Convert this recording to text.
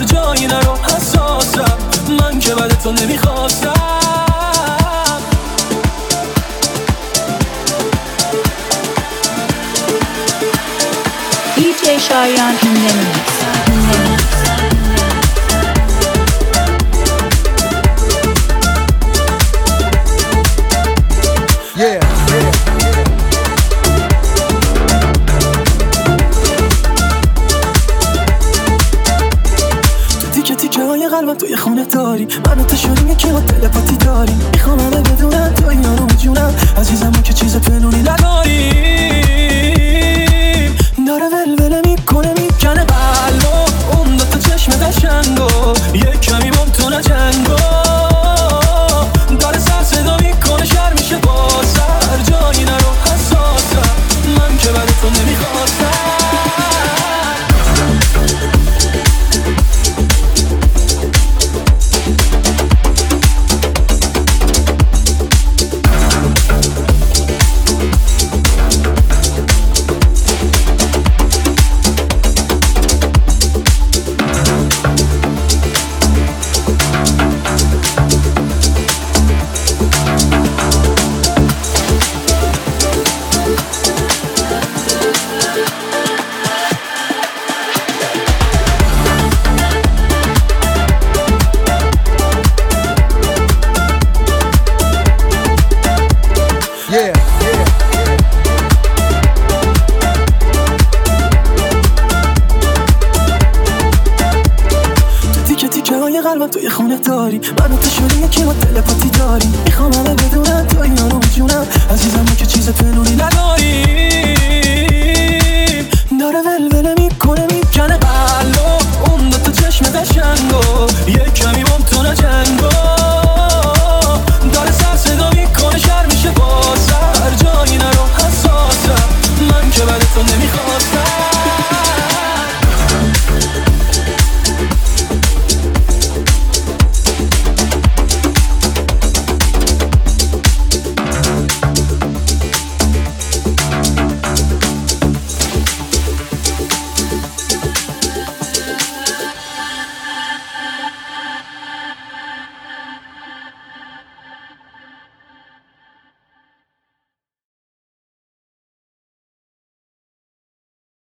جایی نرو حساسم، من که بعد تو نمیخواستم. DJ Shayan in the mix. قلبم توی خونه داری، منو تو شدیم که ما تلپاتی داریم. میخوام همه بدونن تو اینا رو میجونم، عزیزم که چیز پنونی نداریم. داره ولوله میکنه میکنه قلبو، اون دوتا چشم قشنگو، یک کمی بام تو نجنگو. داره سر صدا میکنه شر میشه با سر، جایی نرو حساسم، من که بعد تو نمیخواستم. قلبم توی خونه داری، منو تو شدیم که ما تلپاتی داریم. میخوام همه بدونن تو اینا رو میجونم، عزیزم که چیز پنونی نداریم. داره ولوله میکنه میکنه